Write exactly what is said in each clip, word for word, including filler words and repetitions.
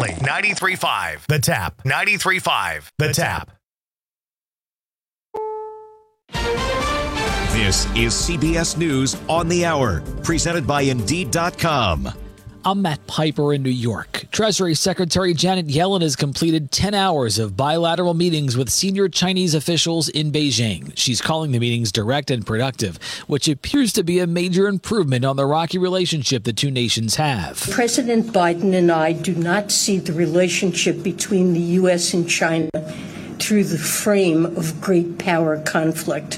only. ninety-three point five The Tap. ninety-three point five The Tap. This is C B S News on the Hour, presented by Indeed dot com. I'm Matt Piper in New York. Treasury Secretary Janet Yellen has completed ten hours of bilateral meetings with senior Chinese officials in Beijing. She's calling the meetings direct and productive, which appears to be a major improvement on the rocky relationship the two nations have. President Biden and I do not see the relationship between the U S and China through the frame of great power conflict.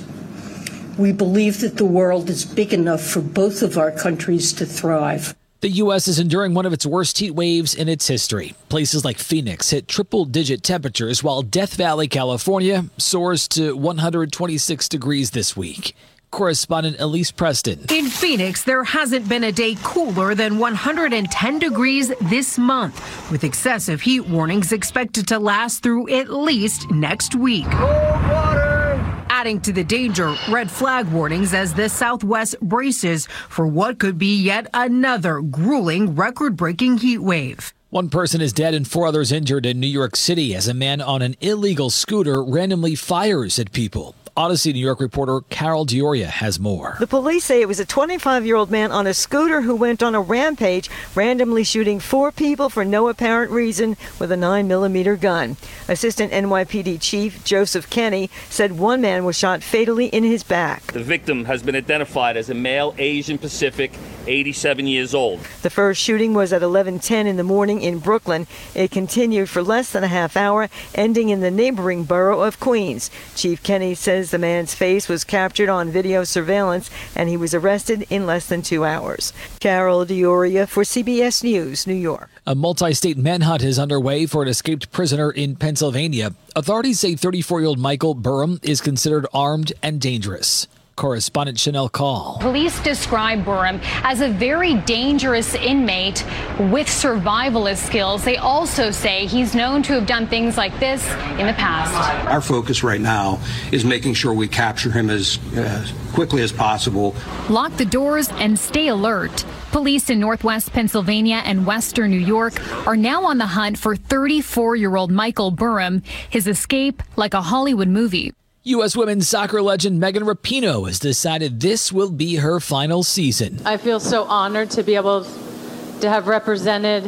We believe that the world is big enough for both of our countries to thrive. The U S is enduring one of its worst heat waves in its history. Places like Phoenix hit triple-digit temperatures, while Death Valley, California, soars to one hundred twenty-six degrees this week. Correspondent Elise Preston. In Phoenix, there hasn't been a day cooler than one hundred ten degrees this month, with excessive heat warnings expected to last through at least next week. Cold water! Adding to the danger, red flag warnings as the Southwest braces for what could be yet another grueling, record-breaking heat wave. One person is dead and four others injured in New York City as a man on an illegal scooter randomly fires at people. Odyssey New York reporter Carol Dioria has more. The police say it was a twenty-five-year-old man on a scooter who went on a rampage, randomly shooting four people for no apparent reason with a nine millimeter gun. Assistant N Y P D Chief Joseph Kenny said one man was shot fatally in his back. The victim has been identified as a male Asian Pacific, eighty-seven years old. The first shooting was at eleven ten in the morning in Brooklyn. It continued for less than a half hour, ending in the neighboring borough of Queens. Chief Kenny says the man's face was captured on video surveillance and he was arrested in less than two hours. Carol Dioria for C B S News, New York. A multi-state manhunt is underway for an escaped prisoner in Pennsylvania. Authorities say thirty-four-year-old Michael Burham is considered armed and dangerous. Correspondent Chanel Call. Police describe Burham as a very dangerous inmate with survivalist skills. They also say he's known to have done things like this in the past. Our focus right now is making sure we capture him as uh, quickly as possible. Lock the doors and stay alert. Police in Northwest Pennsylvania and Western New York are now on the hunt for thirty-four-year-old Michael Burham. His escape like a Hollywood movie. U S women's soccer legend Megan Rapinoe has decided this will be her final season. I feel so honored to be able to have represented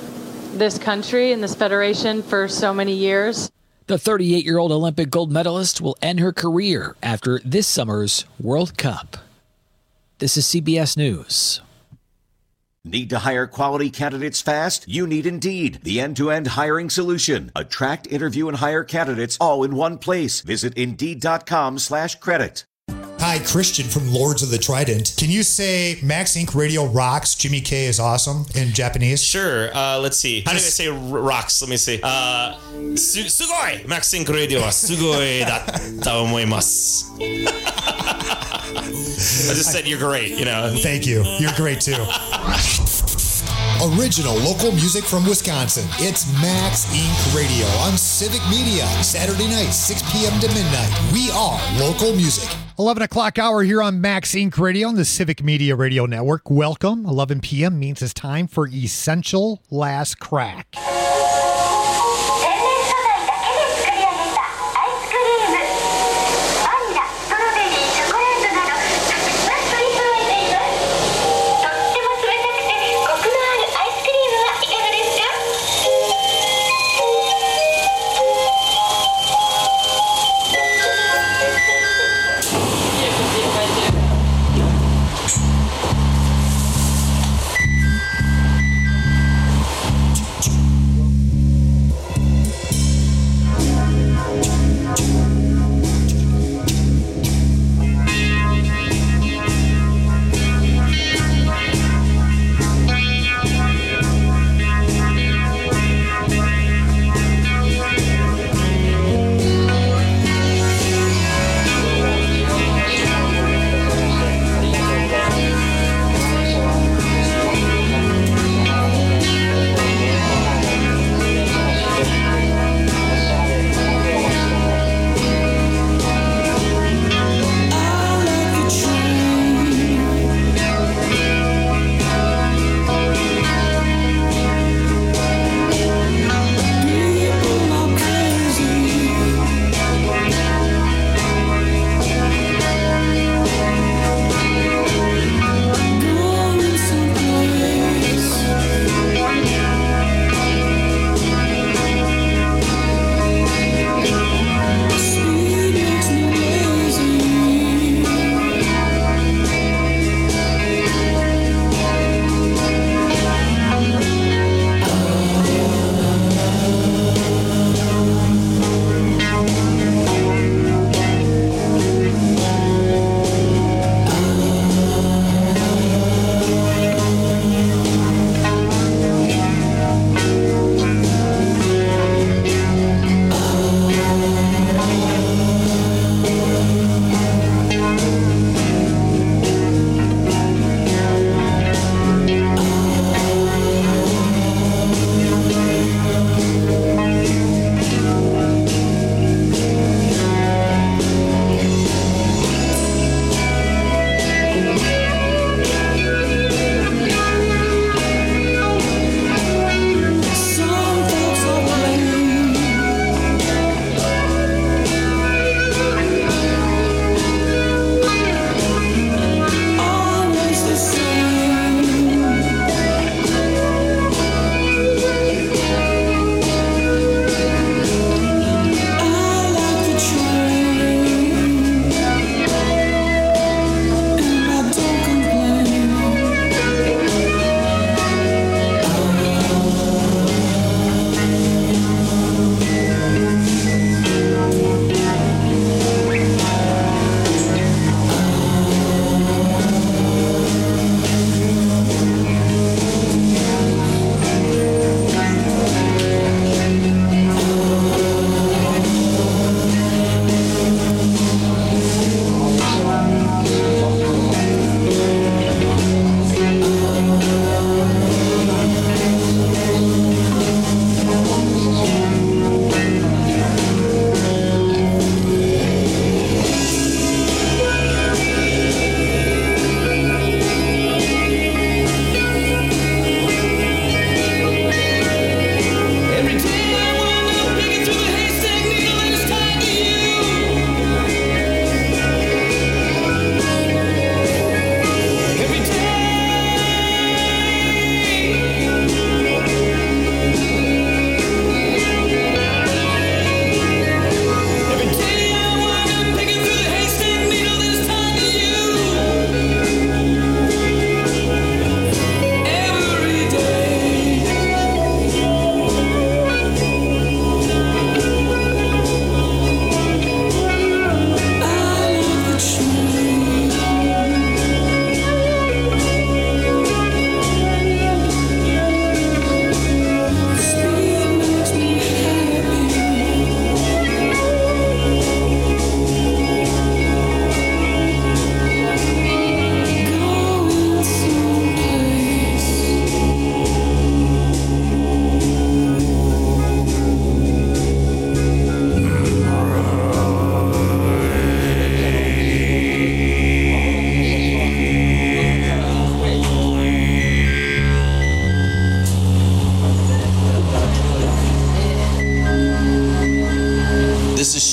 this country and this federation for so many years. The thirty-eight-year-old Olympic gold medalist will end her career after this summer's World Cup. This is C B S News. Need to hire quality candidates fast? You need Indeed, the end-to-end hiring solution. Attract, interview, and hire candidates all in one place. Visit Indeed.com slash credit. Hi, Christian from Lords of the Trident. Can you say Max Incorporated Radio rocks, Jimmy K is awesome in Japanese? Sure. Uh, let's see. How do I say r- rocks? Let me see. Uh, su- sugoi! Max Incorporated Radio wa sugoi datta omoimasu. I just said you're great, you know. Thank you. You're great, too. Original local music from Wisconsin. It's Max Incorporated Radio on Civic Media. Saturday night, six p.m. to midnight. We are local music. eleven o'clock hour here on Max Incorporated Radio on the Civic Media Radio Network. Welcome. eleven p.m. means it's time for Essential Last Crack.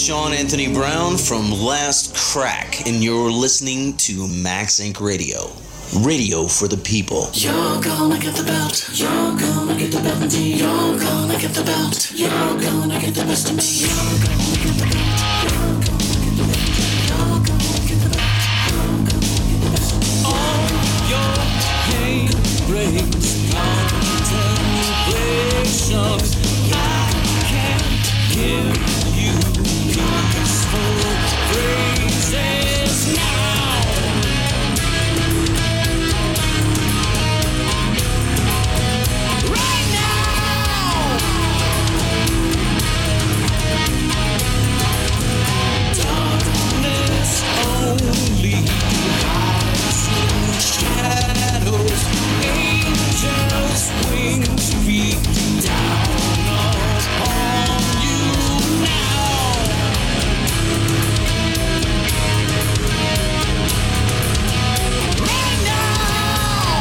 Sean Anthony Brown from Last Crack, and you're listening to Max Inc Radio. Radio for the people. You're gonna get the belt. You're gonna get the belt indeed. You're gonna get the belt. You're gonna get the best of me. You're gonna get the belt. You're gonna get the belt. You're gonna get the best of me. All your pain brings contemplation. I can't give you peaceful phrases now. Shadows, angels, wings beat down upon you now. Right now.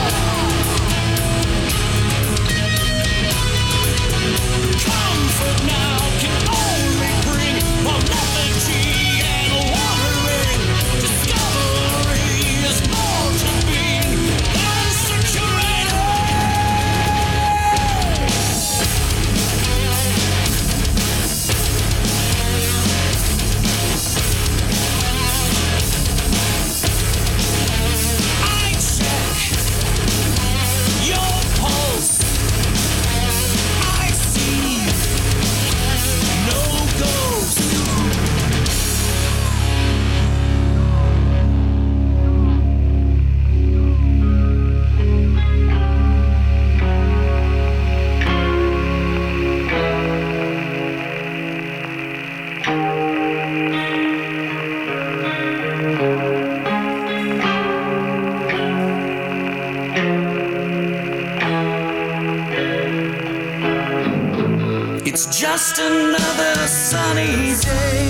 Comfort now can only bring more lethargy and wandering. Discovery is more to being than saturated. I check your pulse. I see no ghost. It's just another sunny day.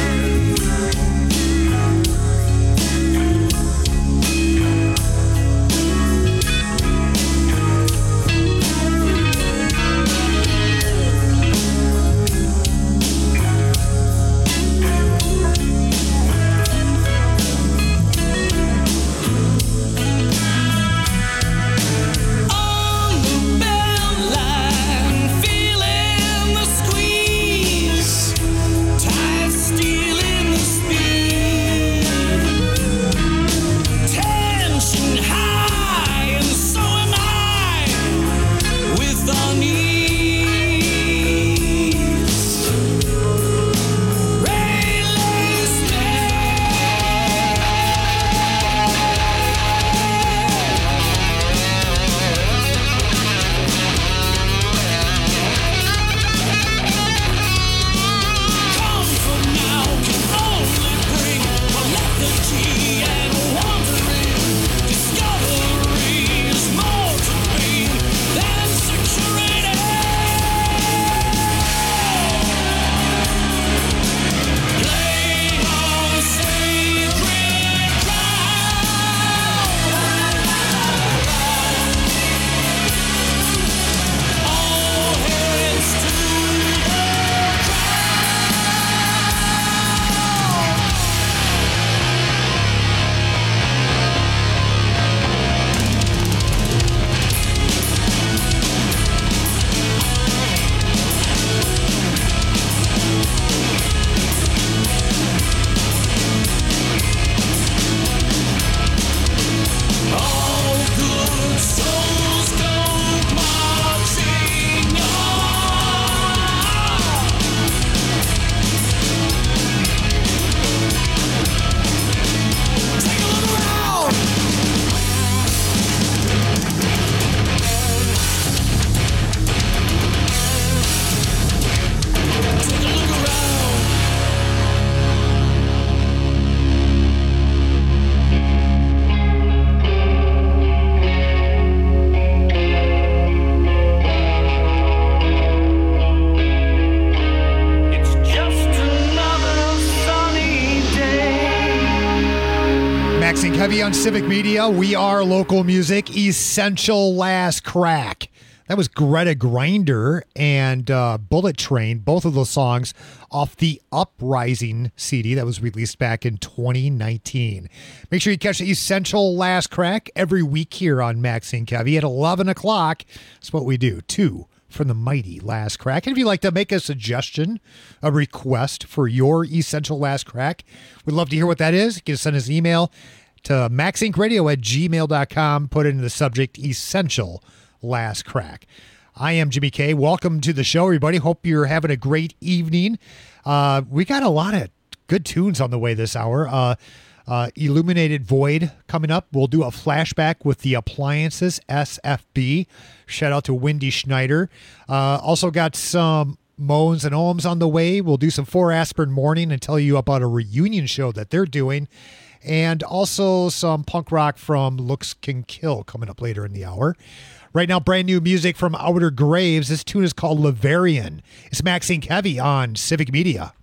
On the bell line, feeling the squeeze, tight steel in the speed, tension high, and so am I with unease. Relays comfort now can only bring more lethargy and wandering. Discovery is more to be than saturated. Play on sacred ground. All heads to the all good souls go marching on. Take a look around. Take a look around. It's just another sunny day. Max Inc Heavy on Civic Media. We are local music. Essential Last Crack. That was Greta Grinder and uh, Bullet Train, both of those songs off the Uprising C D that was released back in twenty nineteen. Make sure you catch the Essential Last Crack every week here on Max and Kevy at eleven o'clock. That's what we do. Two from the mighty Last Crack. And if you'd like to make a suggestion, a request for your Essential Last Crack, we'd love to hear what that is. You can send us an email to maxincradio at gmail dot com. Put in the subject Essential Last Crack. I am Jimmy K. Welcome to the show, everybody. Hope you're having a great evening. Uh, we got a lot of good tunes on the way this hour. Uh, uh, Illuminated Void coming up. We'll do a flashback with the Appliances S F B. Shout out to Wendy Schneider. Uh, also got some Moans and Ohms on the way. We'll do some Four Aspirin Morning and tell you about a reunion show that they're doing. And also some punk rock from Looks Can Kill coming up later in the hour. Right now, brand new music from Outer Graves. This tune is called Laverian. It's Maxine Kevy on Civic Media.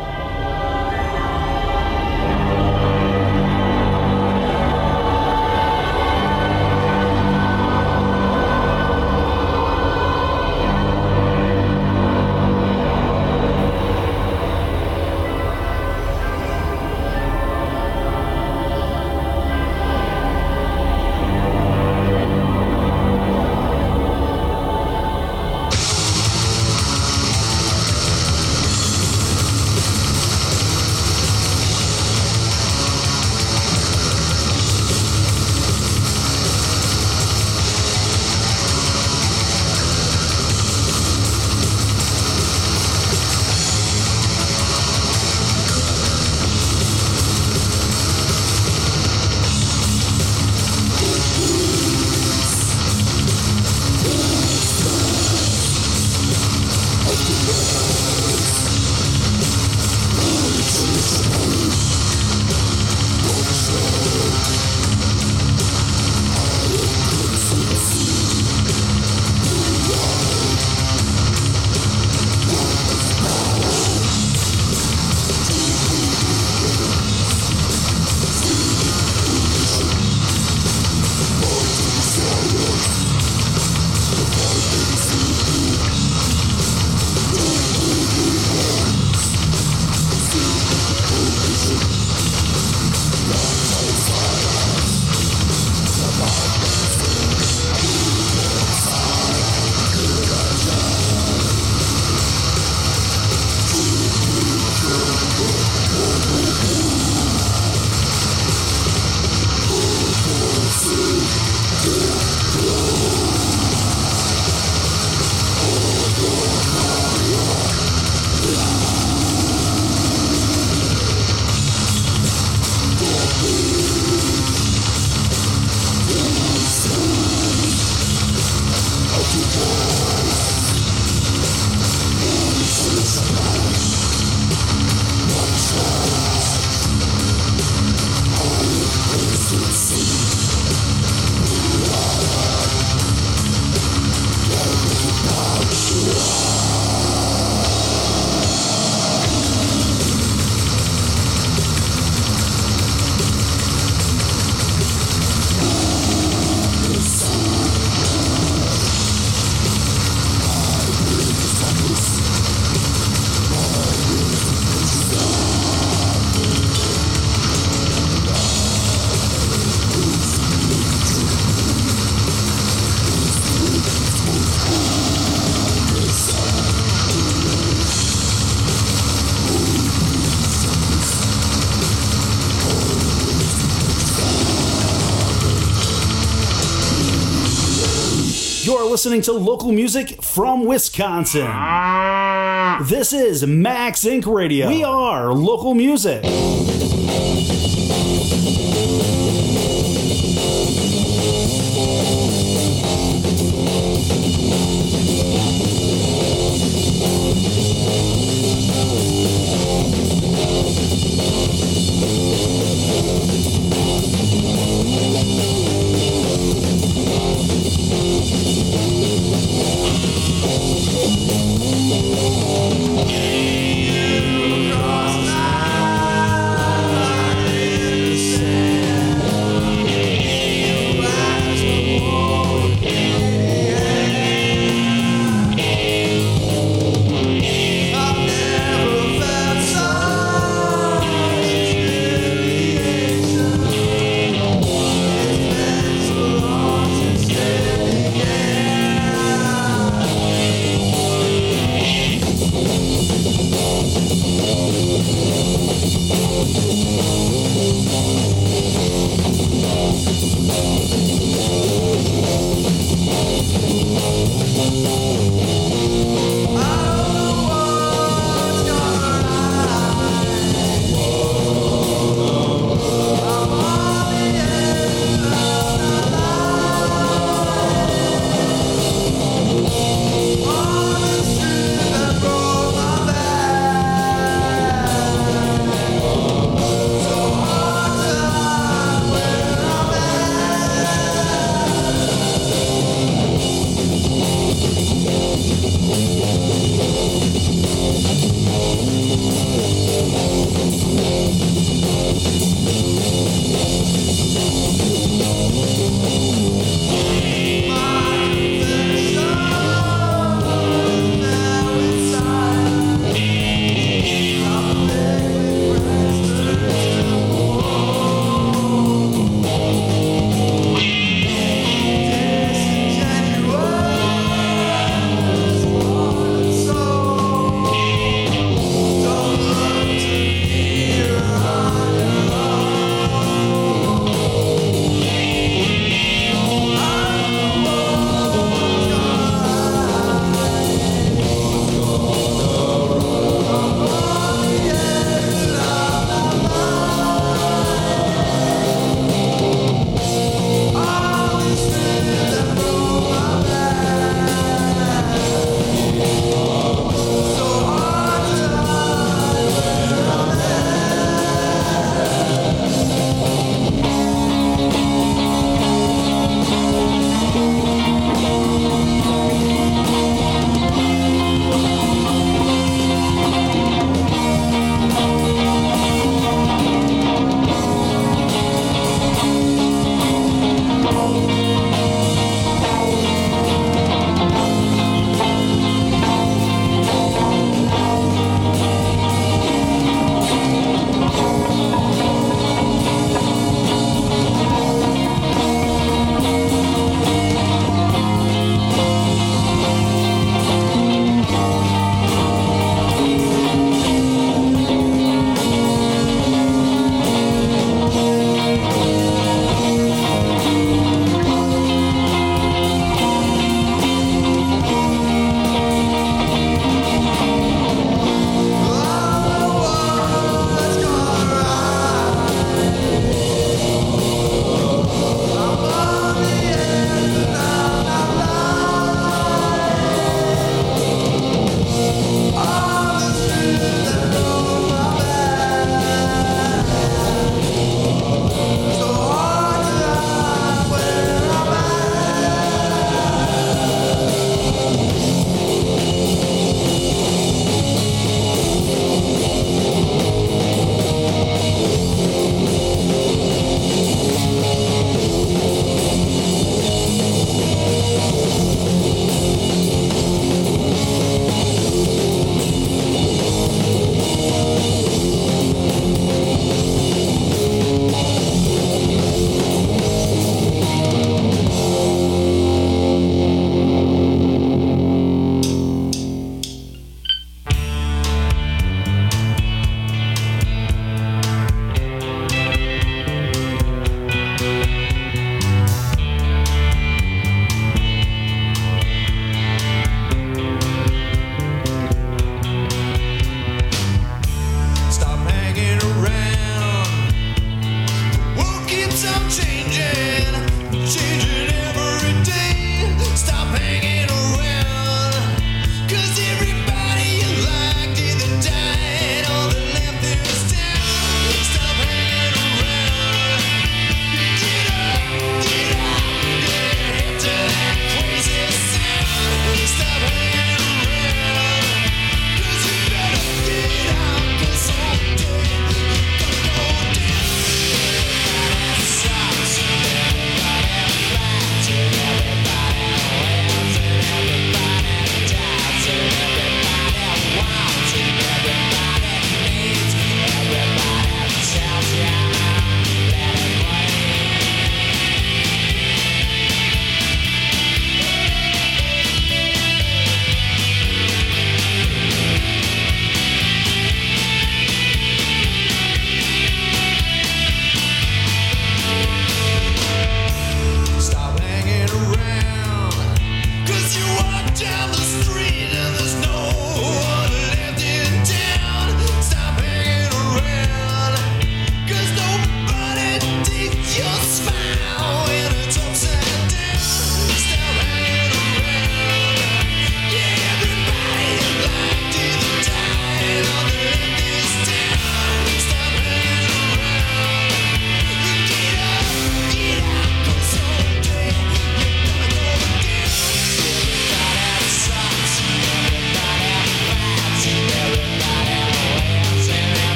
You're listening to local music from Wisconsin. This is Max Incorporated. Radio. We are local music. You cross my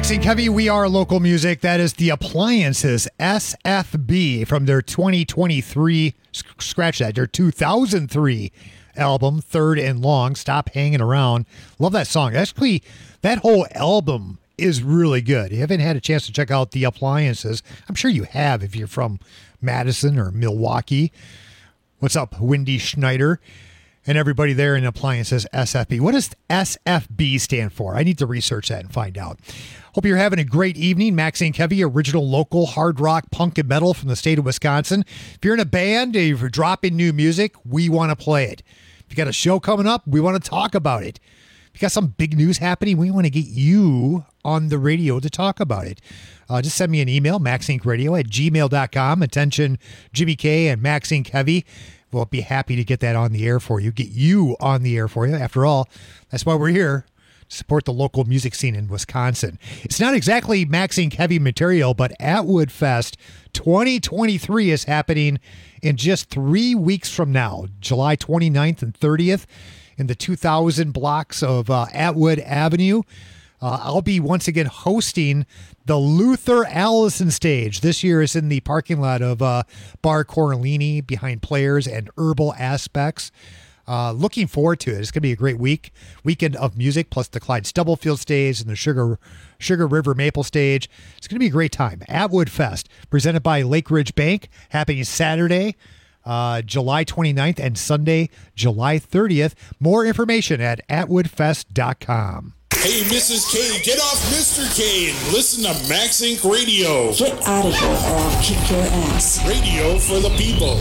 Maxine Covey, we are local music. That is the Appliances, S F B, from their twenty twenty-three, scratch that, their two thousand three album, Third and Long, Stop Hanging Around. Love that song. Actually, that whole album is really good. If you haven't had a chance to check out the Appliances, I'm sure you have if you're from Madison or Milwaukee. What's up, Wendy Schneider? And everybody there in Appliances, S F B. What does S F B stand for? I need to research that and find out. Hope you're having a great evening. Maxine Covey, original local hard rock, punk, and metal from the state of Wisconsin. If you're in a band, if you're dropping new music, we want to play it. If you got a show coming up, we want to talk about it. If you got some big news happening, we want to get you on the radio to talk about it. Uh, just send me an email, maxinkradio at gmail dot com. Attention, Jimmy K and Maxine Covey. We'll be happy to get that on the air for you, get you on the air for you. After all, that's why we're here, to support the local music scene in Wisconsin. It's not exactly Maxine Covey material, but Atwood Fest twenty twenty-three is happening in just three weeks from now, July twenty-ninth and thirtieth, in the two thousand blocks of uh, Atwood Avenue. Uh, I'll be once again hosting the Luther Allison stage. This year is in the parking lot of uh, Bar Coralini behind Players and Herbal Aspects. Uh, looking forward to it. It's going to be a great week, weekend of music, plus the Clyde Stubblefield stage and the Sugar Sugar River Maple stage. It's going to be a great time. Atwood Fest, presented by Lake Ridge Bank, happening Saturday, uh, July twenty-ninth, and Sunday, July thirtieth. More information at atwood fest dot com. Hey, Missus K, get off Mister K and listen to Max Inc Radio. Get out of here or I'll kick your ass. Radio for the people.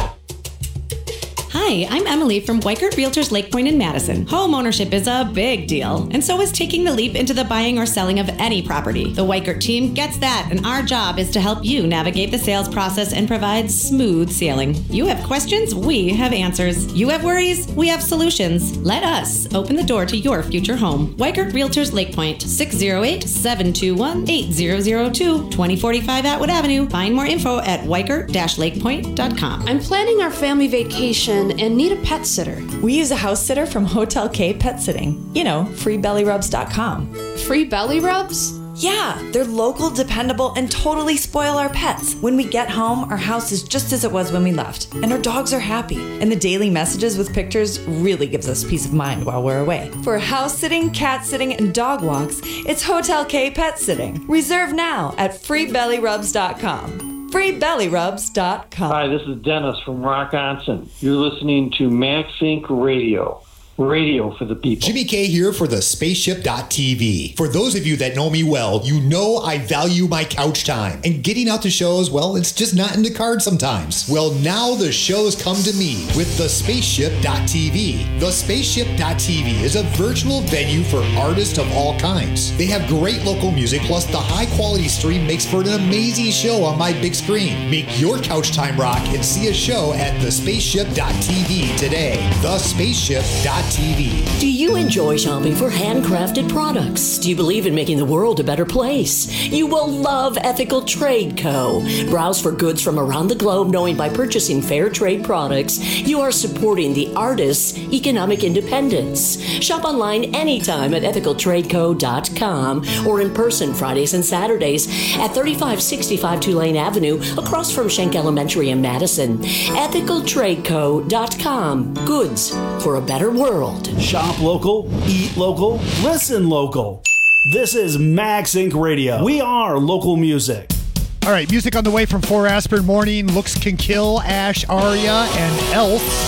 Hi, I'm Emily from Weikert Realtors Lake Point in Madison. Home ownership is a big deal, and so is taking the leap into the buying or selling of any property. The Weikert team gets that, and our job is to help you navigate the sales process and provide smooth sailing. You have questions, we have answers. You have worries, we have solutions. Let us open the door to your future home. Weikert Realtors Lake Point, six oh eight, seven two one, eight zero zero two, twenty forty-five Atwood Avenue. Find more info at weikert dash lake point dot com. I'm planning our family vacation and need a pet sitter. We use a house sitter from Hotel K Pet Sitting. You know, free belly rubs dot com. Free belly rubs? Yeah, they're local, dependable, and totally spoil our pets. When we get home, our house is just as it was when we left, and our dogs are happy. And the daily messages with pictures really gives us peace of mind while we're away. For house sitting, cat sitting, and dog walks, it's Hotel K Pet Sitting. Reserve now at free belly rubs dot com. free belly rubs dot com. Hi, this is Dennis from Rockonson. You're listening to Max Inc Radio. Radio for the people. Jimmy K here for the spaceship dot t v. For those of you that know me well, you know I value my couch time. And getting out to shows, well, it's just not in the cards sometimes. Well, now the shows come to me with the spaceship dot t v. The spaceship dot t v is a virtual venue for artists of all kinds. They have great local music, plus the high quality stream makes for an amazing show on my big screen. Make your couch time rock and see a show at the spaceship dot t v today. the spaceship dot t v. Do you enjoy shopping for handcrafted products? Do you believe in making the world a better place? You will love Ethical Trade Co. Browse for goods from around the globe, knowing by purchasing fair trade products, you are supporting the artists' economic independence. Shop online anytime at ethical trade co dot com or in person Fridays and Saturdays at thirty-five sixty-five Tulane Avenue across from Schenck Elementary in Madison. ethical trade co dot com. Goods for a better world. Shop local, eat local, listen local. This is Max Inc Radio. We are local music. All right, music on the way from Four Aspirin Morning, Looks Can Kill, Ash, Aria, and Elf.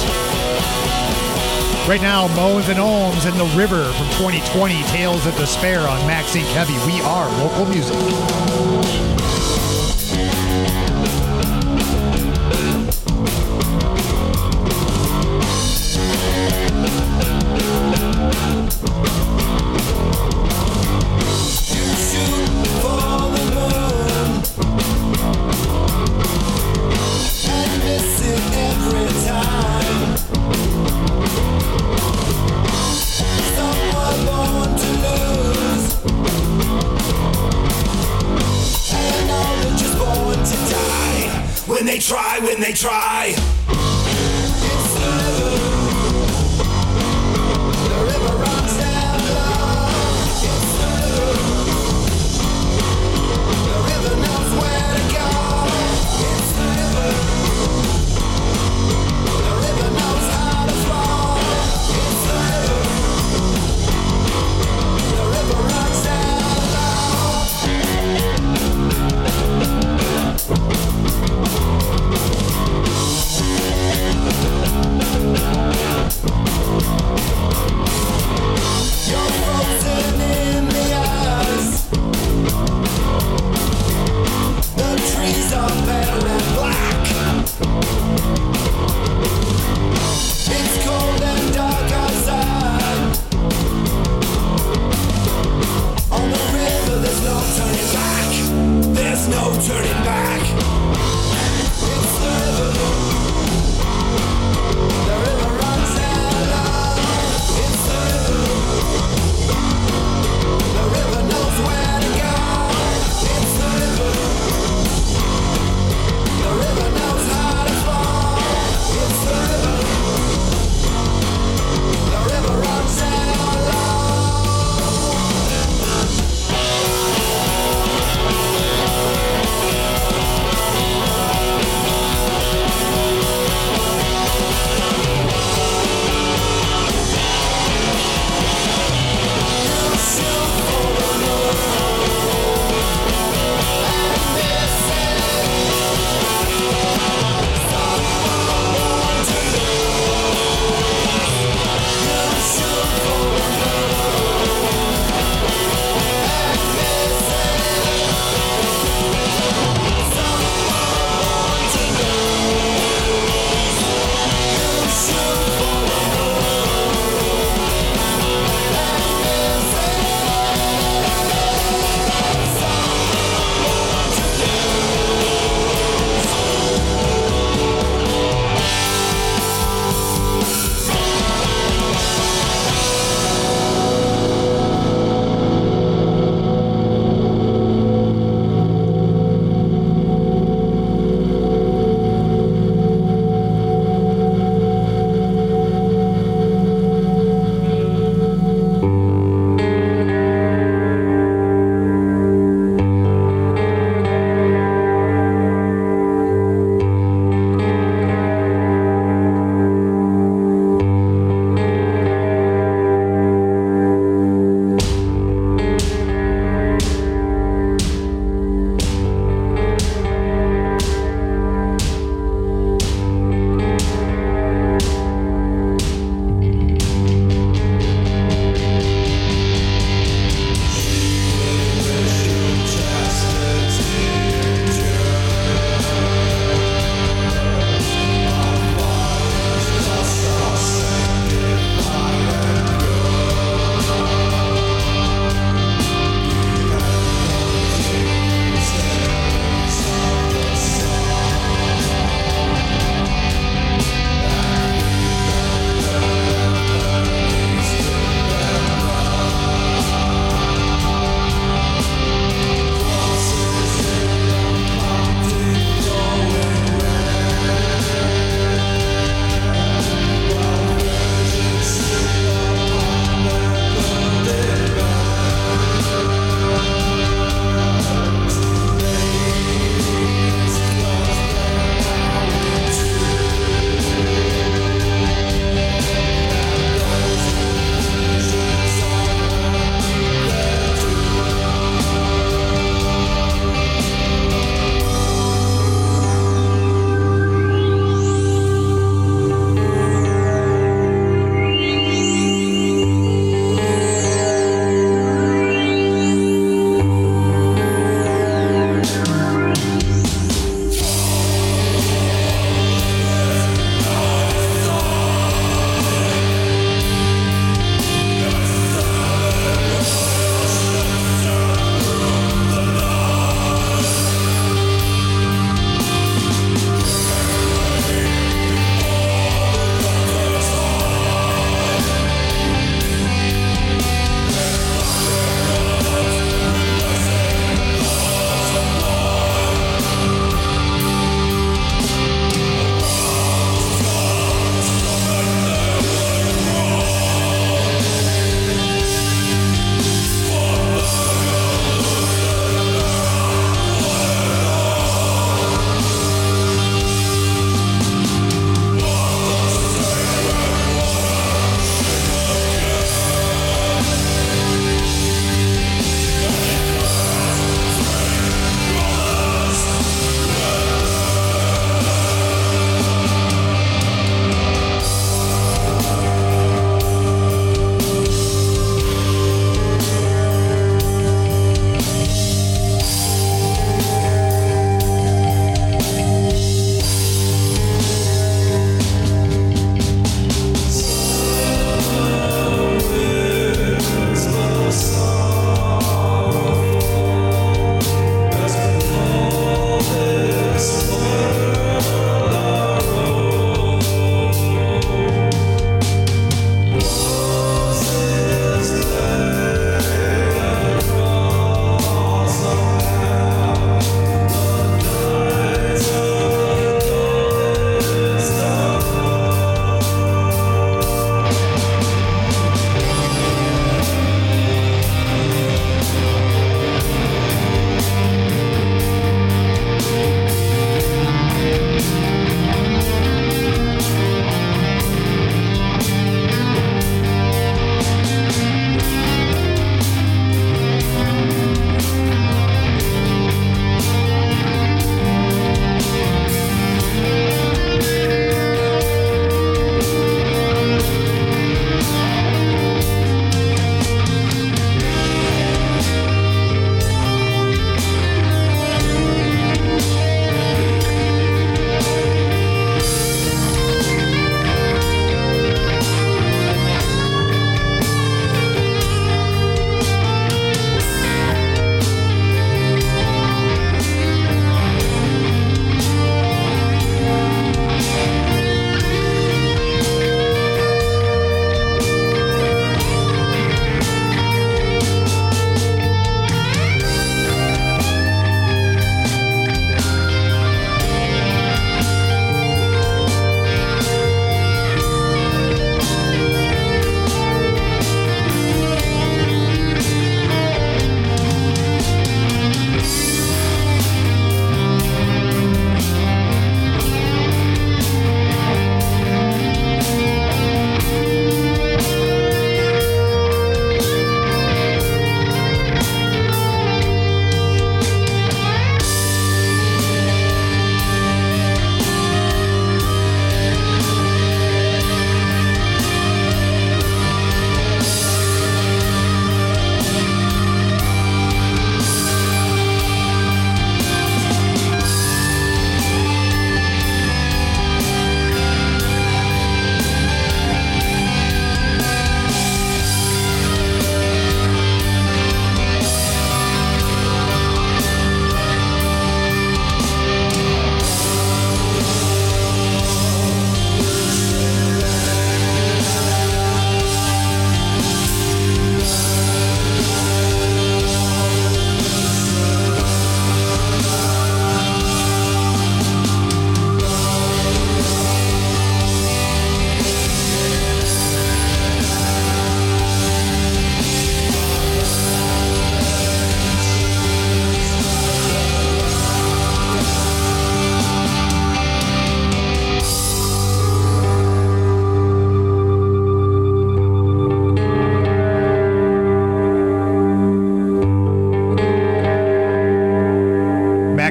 Right now, Moans and Ohms and The River from twenty twenty, Tales of Despair on Max Inc Heavy. We are local music. When they try, when they try. The river runs down low. turning back. It's the river. The river runs out long. It's the river. The river knows where to go. It's the river. The river knows how to fall. It's the river. The river runs out long.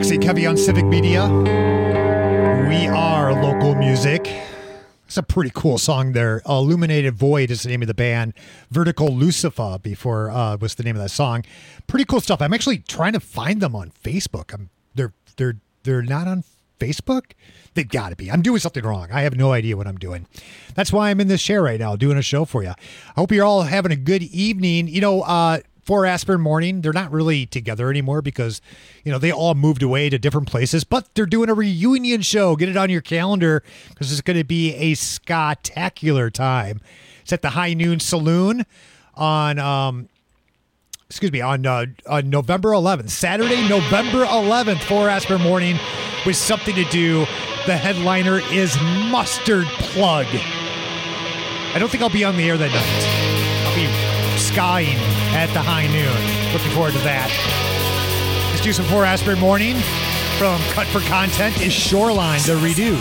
Maxie Kevy on Civic Media. We are local music. It's a pretty cool song there. Illuminated Void is the name of the band. Vertical Lucifer before uh, was the name of that song. Pretty cool stuff. I'm actually trying to find them on Facebook. I'm they're they're they're not on Facebook. They've got to be. I'm doing something wrong. I have no idea what I'm doing. That's why I'm in this chair right now doing a show for you. I hope you're all having a good evening. You know, uh, for Aspen Morning, they're not really together anymore because, you know, they all moved away to different places, but they're doing a reunion show. Get it on your calendar because it's going to be a ska-tacular time. It's at the High Noon Saloon on, um, excuse me, on, uh, on November eleventh, Saturday, November eleventh, for Aspen Morning with something to do. The headliner is Mustard Plug. I don't think I'll be on the air that night. I'll be skying at the High Noon. Looking forward to that. Let's do some For Aspen Morning. From Cut for Content is Shoreline, the redo.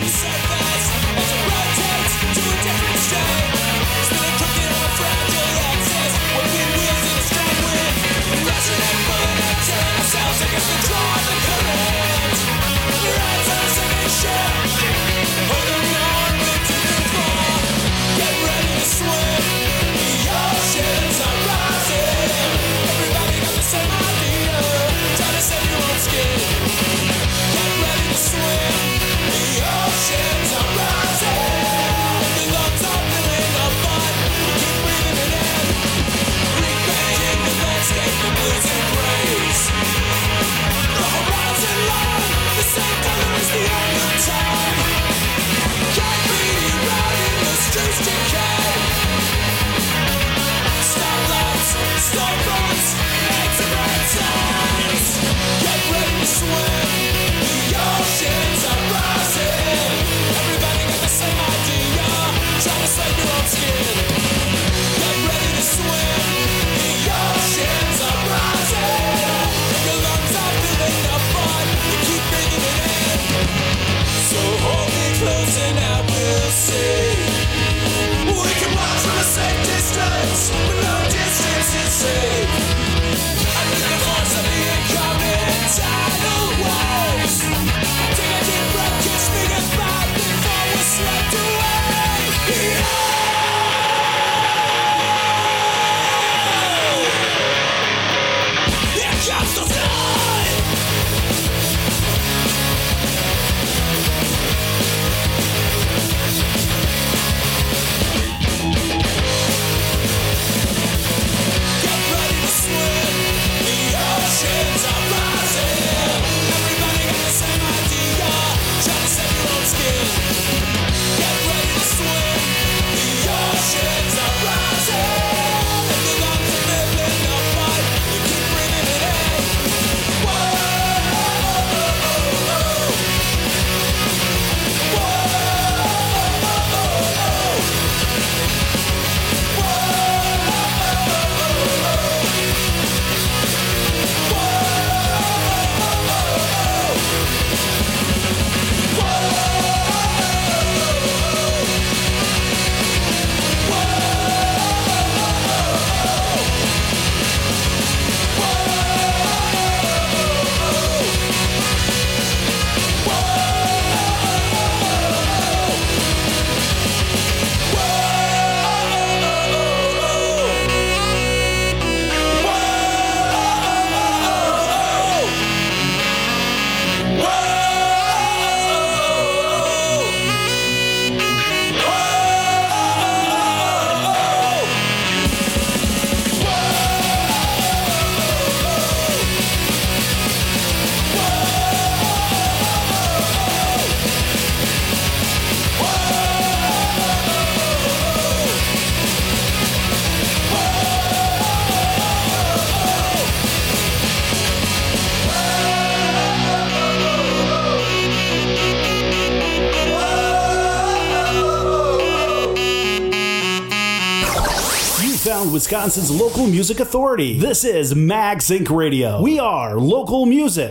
Wisconsin's local music authority. This is Max Incorporated. Radio. We are local music.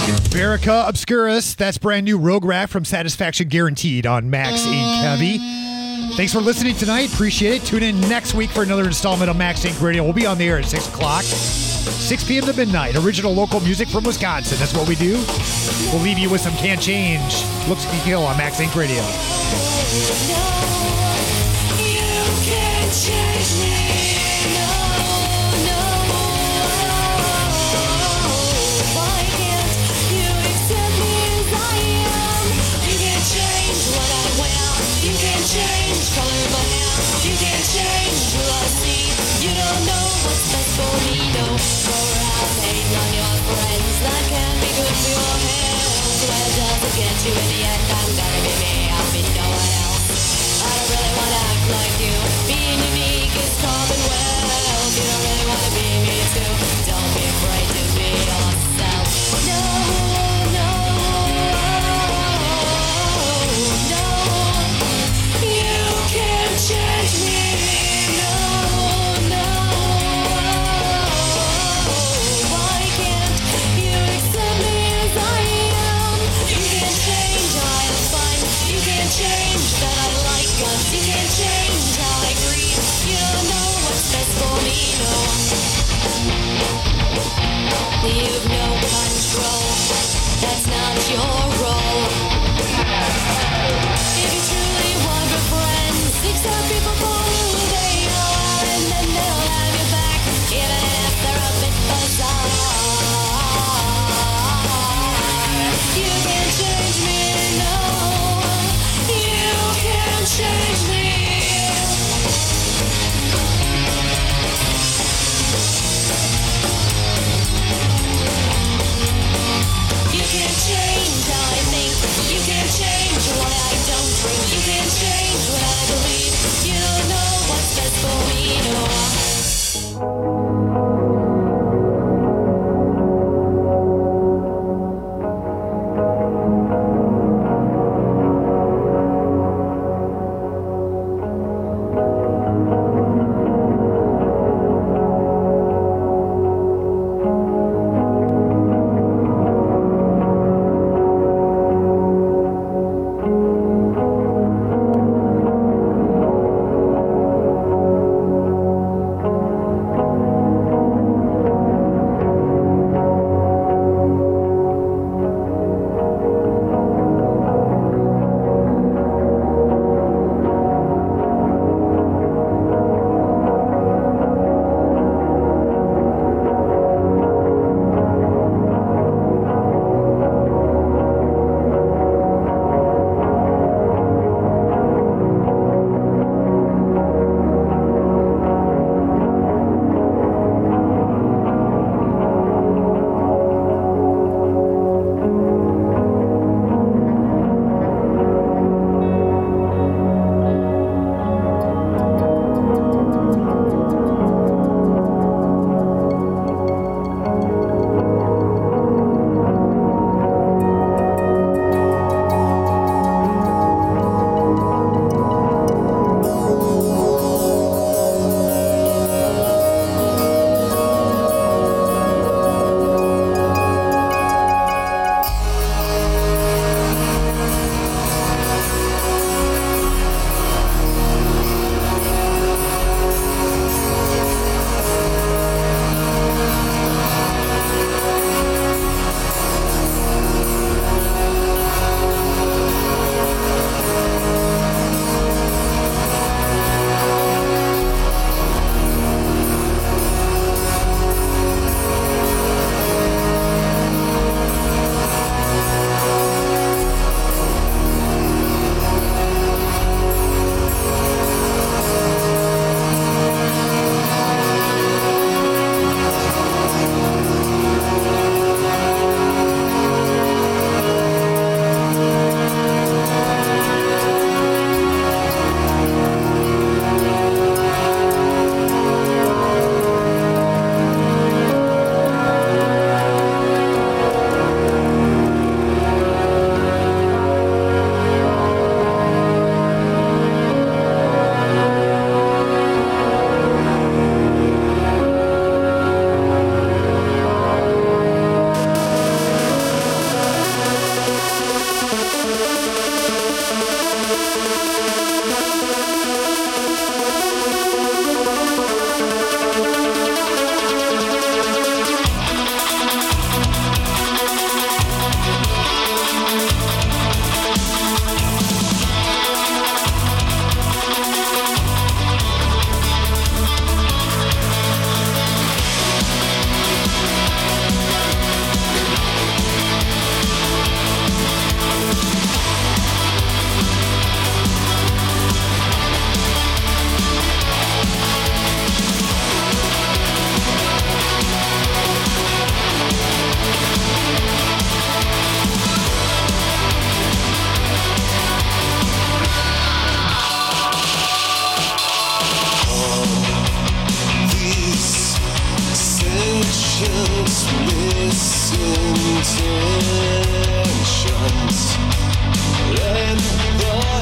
Verica Obscurus, that's brand new Rogue Rat from Satisfaction Guaranteed on Max Incorporated. Heavy. Thanks for listening tonight. Appreciate it. Tune in next week for another installment of Max Incorporated Radio. We'll be on the air at six o'clock. six p.m. to midnight. Original local music from Wisconsin. That's what we do. We'll leave you with some Can't Change. Looks to kill on Max Incorporated Radio. You can't change me, no, no. Why can't you accept me as I am? You can't change what I wear. You can't change color of my hair. You can't change who I see. You don't know what's best for me, no. Go around hating on your friends. That can be good for your health. Well, it doesn't get you in the end. I'm gonna be me. I'll be no one else. I don't really want to act like you. Being unique is common wealth. You don't really want to be me too. Don't be afraid to be yourself. No, no, no. You can't change me. No, no. Why can't you accept me as I am? You can't change how I am fine. You can't change that I like guns. You can't change how I grieve. You don't know what's best for me, no. You've no control. That's not your role. If you truly want a friend, accept people for who they are, and then they'll have your back, even if they're a bit bizarre. You can't change me, no. You can't change me. You can't change how led by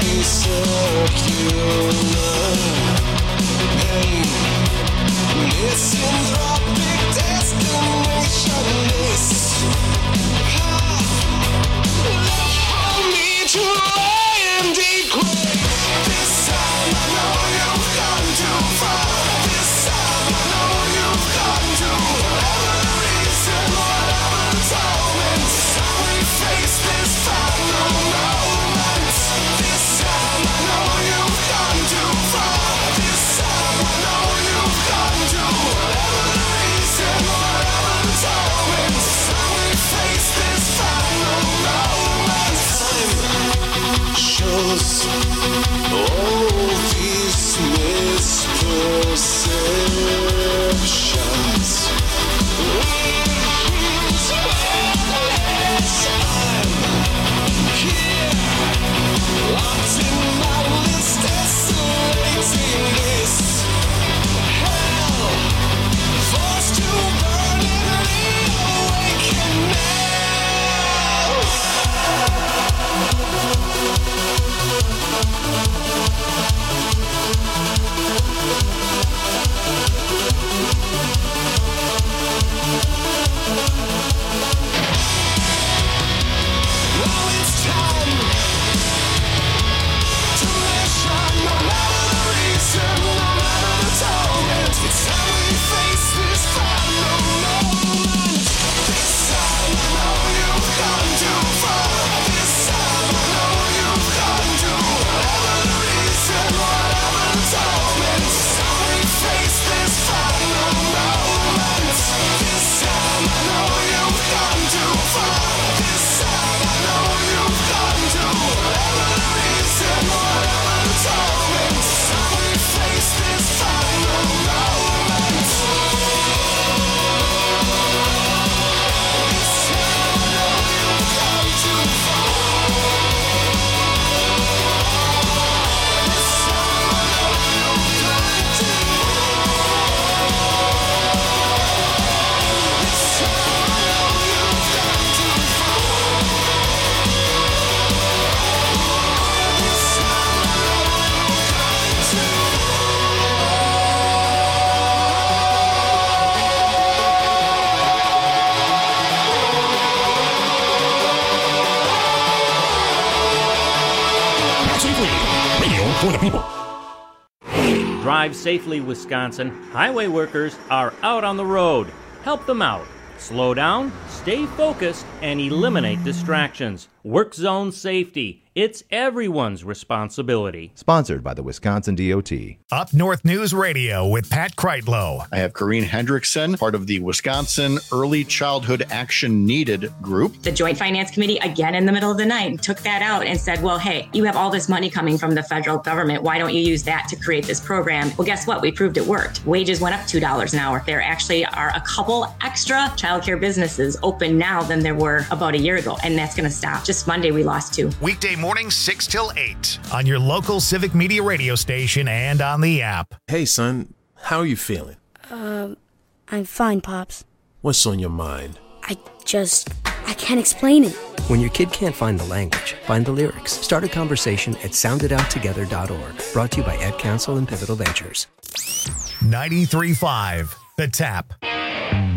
circular pain, misanthropic destinationless path left for me to lie and degrade. This time I know you've gone too far. This time I know you've gone to whatever the reason, whatever the torment. This time we face this final moment. This time I know you've gone too far. This time I know you've gone to whatever the reason, whatever the torment. This time we face this final moment. Time shows all these misperceptions. I'm here, locked in mindless, desolating this hell, forced to burn and reawaken now. Now it's time to measure, no matter the reason, no matter the torment. It's time we face this final moment. This time I know you've gone too far. This time I know you've gone to whatever the reason, whatever the torment. This time we face this final moment. This time I know you've gone too far. This time I know you've gone to whatever the reason, whatever the torment. This time we face this final moment. This time I know you've gone too far. This time I know you've gone too This time I know you've gone too far. This time I know Radio for the people. Drive safely, Wisconsin. Highway workers are out on the road. Help them out. Slow down, stay focused, and eliminate distractions. Work zone safety. It's everyone's responsibility. Sponsored by the Wisconsin D O T. Up North News Radio with Pat Kreitlow. I have Corrine Hendrickson, part of the Wisconsin Early Childhood Action Needed group. The Joint Finance Committee, again in the middle of the night, took that out and said, well, hey, you have all this money coming from the federal government. Why don't you use that to create this program? Well, guess what? We proved it worked. Wages went up two dollars an hour. There actually are a couple extra childcare businesses open now than there were about a year ago, and that's going to stop. Just Monday, we lost two. Weekday mornings, six till eight on your local Civic Media radio station and on the app. Hey, son, how are you feeling? Um, I'm fine, Pops. What's on your mind? I just, I can't explain it. When your kid can't find the language, find the lyrics. Start a conversation at sound it out together dot org. Brought to you by Ed Council and Pivotal Ventures. ninety-three point five, The Tap.